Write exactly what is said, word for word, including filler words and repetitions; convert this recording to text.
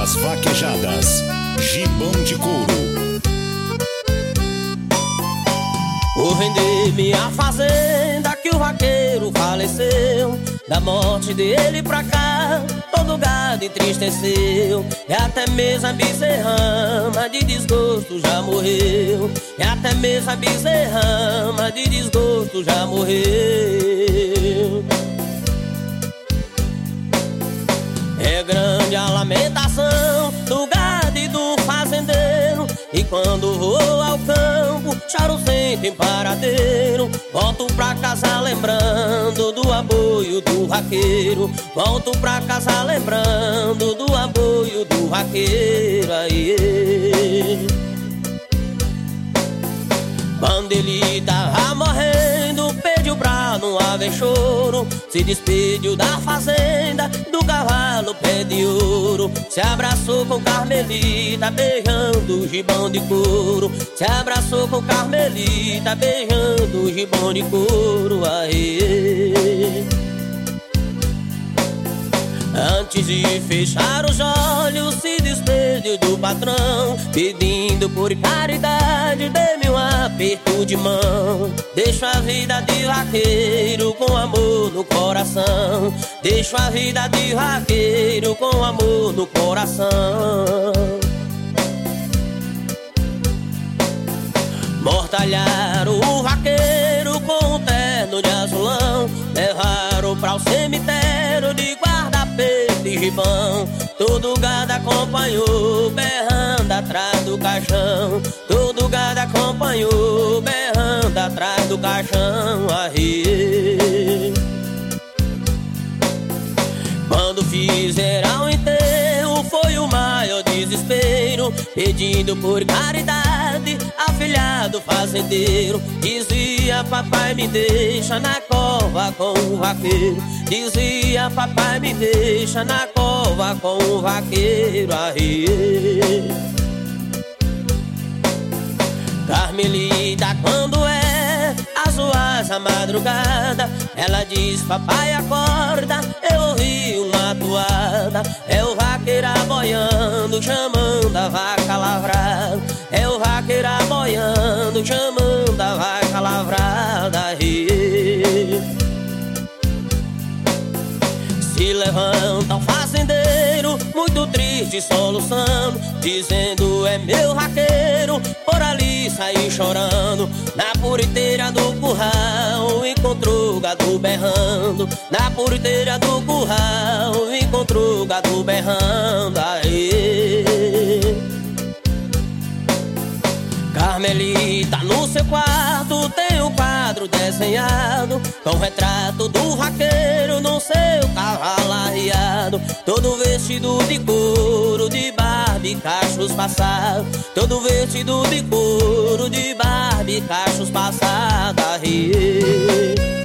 das vaquejadas, Gibão de Couro. Vou vender minha fazenda que o vaqueiro faleceu. Da morte dele pra cá, todo gado entristeceu. E até mesmo a bezerrama de desgosto já morreu. E até mesmo a bezerrama de desgosto já morreu. É grande a lamentação do gado e do fazendeiro. E quando vou ao campo, choro sem tem paradeiro. Volto pra casa lembrando do aboio do vaqueiro. Volto pra casa lembrando do aboio do vaqueiro. Aie. Quando ele tava morrendo, pediu pra não haver choro. Se despediu da fazenda, do cavalo pé de ouro. Se abraçou com Carmelita, beijando o gibão de couro. Se abraçou com Carmelita, beijando o gibão de couro. Aê. Antes de fechar os olhos, se despediu do patrão, pedindo por caridade, dê-me um aperto de mão. Deixo a vida de vaqueiro com amor no coração. Deixo a vida de vaqueiro com amor no coração. Mortalharam o vaqueiro com um terno de azulão. Levaram pra o cemitério de guarda-peito e gibão. Todo gado acompanhou, berrando atrás do caixão. Todo gado acompanhou, berrando atrás do caixão. Arre. Quando fizeram o enterro, foi o maior desespero, pedindo por caridade, afilhado fazendeiro. Dizia: papai, me deixa na cova com o vaqueiro. Dizia: papai, me deixa na cova com o vaqueiro. Arre. Carmelita, quando é as ruas à madrugada, ela diz: papai, acorda, eu ouvi uma toada. É o vaqueiro aboiando, chamando a vaca lavrada. É o vaqueiro aboiando, chamando a vaca lavrada. Aê. Se levanta o fazendeiro, muito triste, soluçando, dizendo: é meu vaqueiro. Por ali saí chorando. Na porteira do curral encontrou gado berrando. Na porteira do curral encontrou gado berrando. Aê. Carmelita, no seu quarto tem um quadro desenhado com o retrato do vaqueiro no seu cavalo arriado. Todo vestido de couro, de barba e cachos passados. Todo vestido de couro, de barba e cachos passados. Arre.